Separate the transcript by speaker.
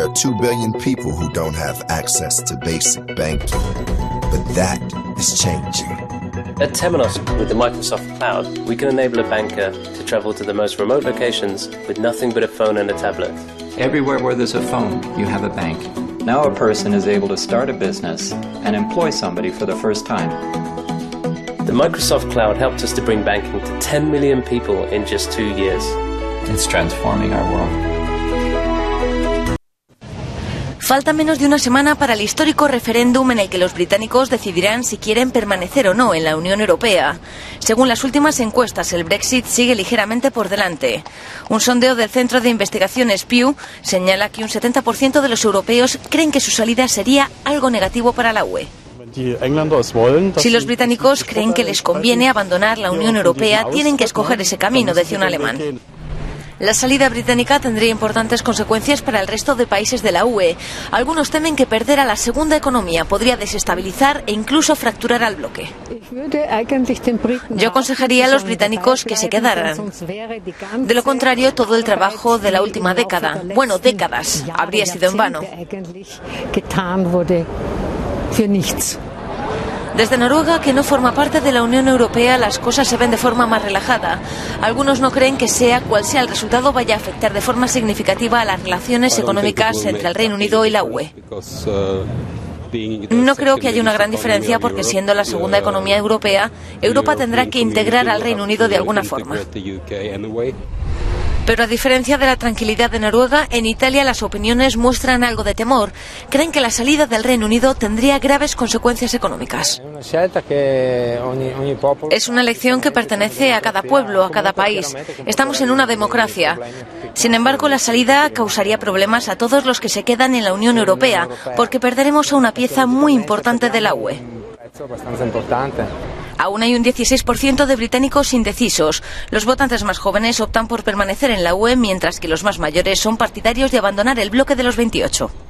Speaker 1: are 2 billion people who don't have access to basic banking. But that is changing.
Speaker 2: At Temenos, with the Microsoft Cloud, we can enable a banker to travel to the most remote locations with nothing but a phone and a tablet.
Speaker 3: Everywhere where there's a phone, you have a bank. Now a person is able to start a business and employ somebody for the first time.
Speaker 2: The Microsoft Cloud helped us to bring banking to 10 million people in just 2 years.
Speaker 3: It's transforming our world.
Speaker 4: Falta menos de una semana para el histórico referéndum en el que los británicos decidirán si quieren permanecer o no en la Unión Europea. Según las últimas encuestas, el Brexit sigue ligeramente por delante. Un sondeo del Centro de Investigaciones Pew señala que un 70% de los europeos creen que su salida sería algo negativo para la UE. Si los británicos creen que les conviene abandonar la Unión Europea, tienen que escoger ese camino, decía un alemán. La salida británica tendría importantes consecuencias para el resto de países de la UE. Algunos temen que perder a la segunda economía podría desestabilizar e incluso fracturar al bloque. Yo aconsejaría a los británicos que se quedaran. De lo contrario, todo el trabajo de la última década, bueno, décadas, habría sido en vano. Desde Noruega, que no forma parte de la Unión Europea, las cosas se ven de forma más relajada. Algunos no creen que sea cual sea el resultado vaya a afectar de forma significativa a las relaciones económicas entre el Reino Unido y la UE. No creo que haya una gran diferencia porque, siendo la segunda economía europea, Europa tendrá que integrar al Reino Unido de alguna forma. Pero a diferencia de la tranquilidad de Noruega, en Italia las opiniones muestran algo de temor. Creen que la salida del Reino Unido tendría graves consecuencias económicas. Es una elección que pertenece a cada pueblo, a cada país. Estamos en una democracia. Sin embargo, la salida causaría problemas a todos los que se quedan en la Unión Europea, porque perderemos a una pieza muy importante de la UE. Aún hay un 16% de británicos indecisos. Los votantes más jóvenes optan por permanecer en la UE, mientras que los más mayores son partidarios de abandonar el bloque de los 28.